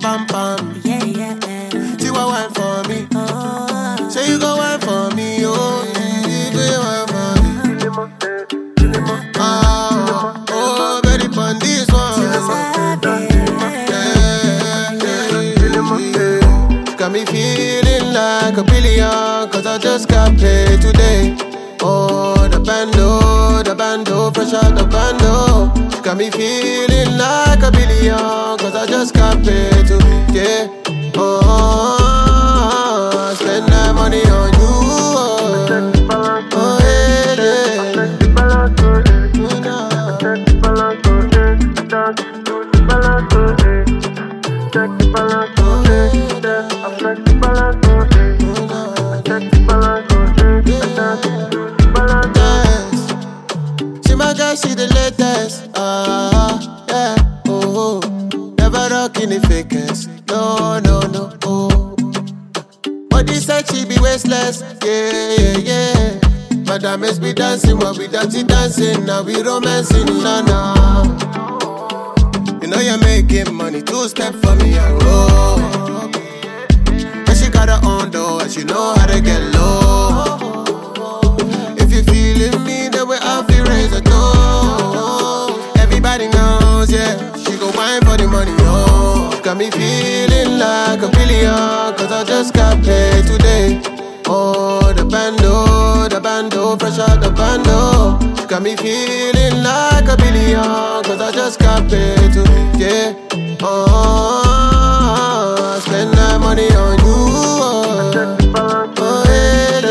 pam pam. Yeah, yeah, yeah. See what wine for me. Oh, Say you go wine for me, oh. You go wine for me. Oh, very fun this one. Got me feeling like a billion, cause I just got paid today. Oh, the bando, fresh out the bando. Got me feeling like a billion, cause I just got paid today. Oh, I spend that money on you. Oh, yeah, she my girl, she the latest. Yeah, oh, never rocking the fakest. No, no, no, oh. But this said she be wasteless. Yeah, yeah, yeah. Madam is be dancing, while we dirty dancing. Now we romancing, nah, nah. You know you're making money, 2-step for me and roll. And she got her own door, and she know how to get low. If you feeling me, then we have to raise a toast. Everybody knows, yeah, she go wine for the money, oh. Got me feeling like a billion, cause I just got paid today. Oh, the bando, fresh out the bando. Got me feeling like a billion, cause I just got paid today. Oh, I spend that money on you. Oh, yeah,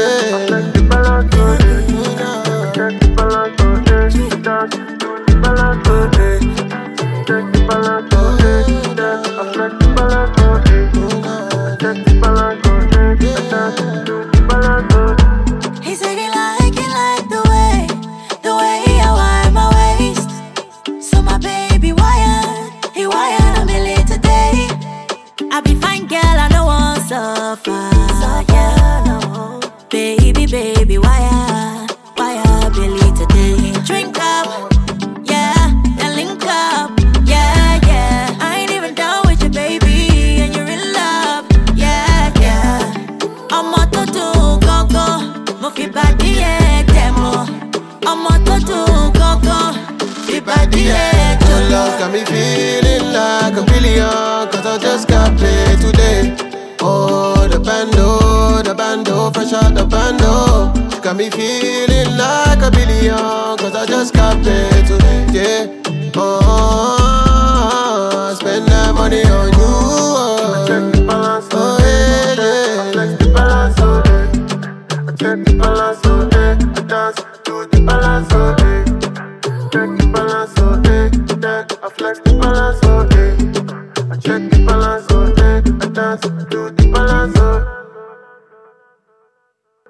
he said he like the way I wind my waist. So my baby wired, he wired a million today. I be fine girl, I know one suffer, yeah, no. Baby, wire Billy today. Drink up, yeah, then link up, yeah, yeah. I ain't even down with you, baby, and you're in love, yeah, yeah. I'm a to do go, mo fi body demo. I'm a to do go, fi body your love got me feeling like a billion, cause I just got paid today. Oh, the bando, fresh out the bando. Got me feeling like a billion, cause I just got paid today. Oh, I spend that money on you.